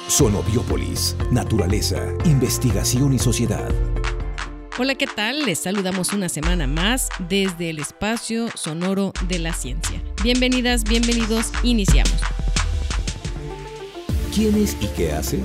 Sonobiópolis, naturaleza, investigación y sociedad. Hola, ¿qué tal? Les saludamos una semana más desde el espacio sonoro de la ciencia. Bienvenidas, bienvenidos, iniciamos. ¿Quién es y qué hace?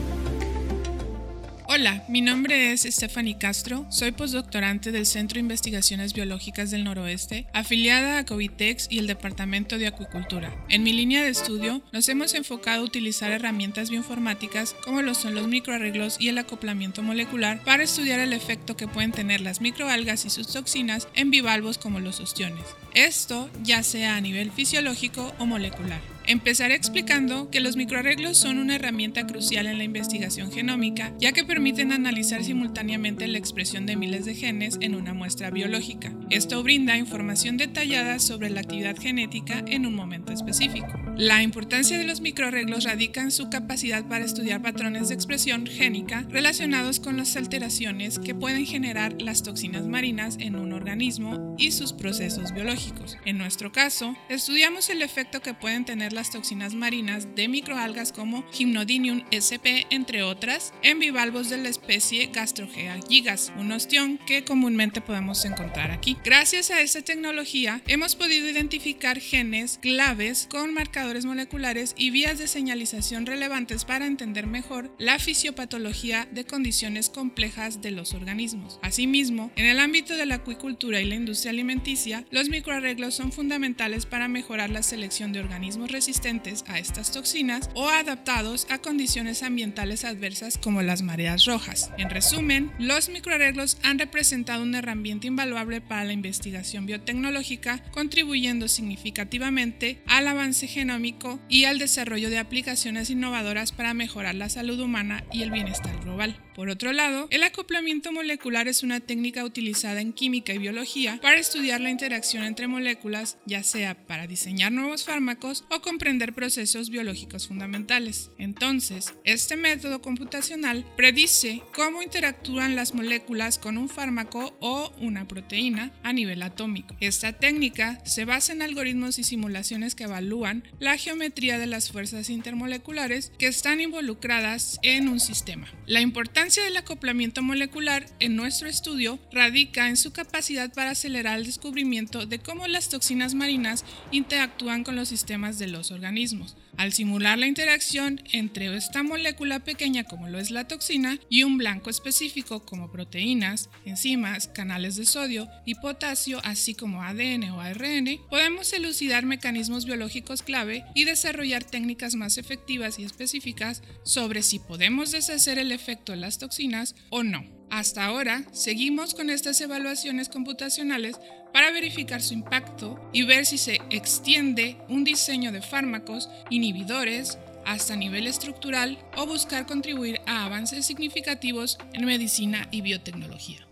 Hola, mi nombre es Stephanie Castro, soy postdoctorante del Centro de Investigaciones Biológicas del Noroeste, afiliada a Covitex y el Departamento de Acuicultura. En mi línea de estudio, nos hemos enfocado a utilizar herramientas bioinformáticas como lo son los microarreglos y el acoplamiento molecular para estudiar el efecto que pueden tener las microalgas y sus toxinas en bivalvos como los ostiones. Esto ya sea a nivel fisiológico o molecular. Empezaré explicando que los microarreglos son una herramienta crucial en la investigación genómica, ya que permiten analizar simultáneamente la expresión de miles de genes en una muestra biológica. Esto brinda información detallada sobre la actividad genética en un momento específico. La importancia de los microarreglos radica en su capacidad para estudiar patrones de expresión génica relacionados con las alteraciones que pueden generar las toxinas marinas en un organismo y sus procesos biológicos. En nuestro caso, estudiamos el efecto que pueden tener las toxinas marinas de microalgas como Gymnodinium sp, entre otras, en bivalvos de la especie Gastrogea gigas, un ostión que comúnmente podemos encontrar aquí. Gracias a esta tecnología, hemos podido identificar genes claves con marcadores moleculares y vías de señalización relevantes para entender mejor la fisiopatología de condiciones complejas de los organismos. Asimismo, en el ámbito de la acuicultura y la industria alimenticia, los microarreglos son fundamentales para mejorar la selección de organismos resistentes a estas toxinas o adaptados a condiciones ambientales adversas como las mareas rojas. En resumen, los microarreglos han representado una herramienta invaluable para la investigación biotecnológica, contribuyendo significativamente al avance genómico y al desarrollo de aplicaciones innovadoras para mejorar la salud humana y el bienestar global. Por otro lado, el acoplamiento molecular es una técnica utilizada en química y biología para estudiar la interacción entre moléculas, ya sea para diseñar nuevos fármacos o comprender procesos biológicos fundamentales. Entonces, este método computacional predice cómo interactúan las moléculas con un fármaco o una proteína a nivel atómico. Esta técnica se basa en algoritmos y simulaciones que evalúan la geometría de las fuerzas intermoleculares que están involucradas en un sistema. La importancia del acoplamiento molecular en nuestro estudio radica en su capacidad para acelerar el descubrimiento de cómo las toxinas marinas interactúan con los sistemas de los organismos, al simular la interacción entre esta molécula pequeña como lo es la toxina y un blanco específico como proteínas, enzimas, canales de sodio y potasio, así como ADN o ARN, podemos elucidar mecanismos biológicos clave y desarrollar técnicas más efectivas y específicas sobre si podemos deshacer el efecto de las toxinas o no. Hasta ahora, seguimos con estas evaluaciones computacionales para verificar su impacto y ver si se extiende un diseño de fármacos, inhibidores, hasta nivel estructural o buscar contribuir a avances significativos en medicina y biotecnología.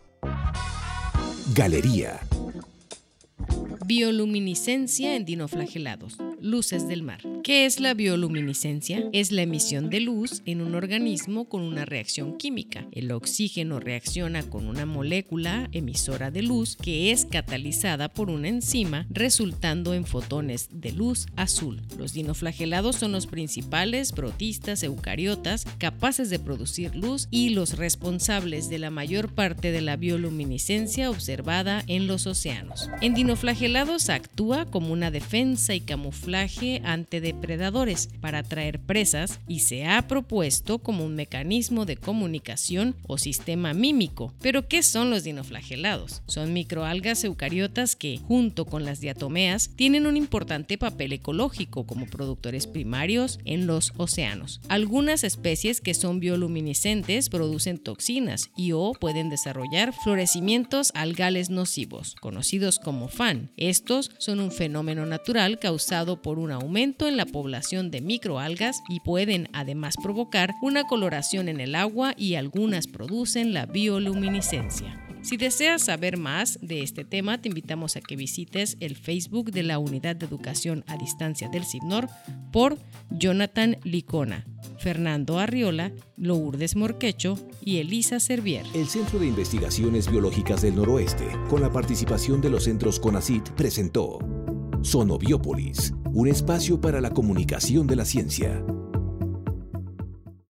Galería. Bioluminiscencia en dinoflagelados. Luces del mar. ¿Qué es la bioluminiscencia? Es la emisión de luz en un organismo con una reacción química. El oxígeno reacciona con una molécula emisora de luz que es catalizada por una enzima, resultando en fotones de luz azul. Los dinoflagelados son los principales protistas eucariotas capaces de producir luz y los responsables de la mayor parte de la bioluminiscencia observada en los océanos. En dinoflagelados actúa como una defensa y camuflaje ante depredadores para atraer presas y se ha propuesto como un mecanismo de comunicación o sistema mímico. ¿Pero qué son los dinoflagelados? Son microalgas eucariotas que, junto con las diatomeas, tienen un importante papel ecológico como productores primarios en los océanos. Algunas especies que son bioluminiscentes producen toxinas y o pueden desarrollar florecimientos algales nocivos, conocidos como FAN. Estos son un fenómeno natural causado por un aumento en la población de microalgas y pueden además provocar una coloración en el agua y algunas producen la bioluminiscencia. Si deseas saber más de este tema, te invitamos a que visites el Facebook de la Unidad de Educación a Distancia del CIBNOR por Jonathan Licona, Fernando Arriola, Lourdes Morquecho y Elisa Servier. El Centro de Investigaciones Biológicas del Noroeste, con la participación de los centros CONACYT, presentó Sonobiópolis, un espacio para la comunicación de la ciencia.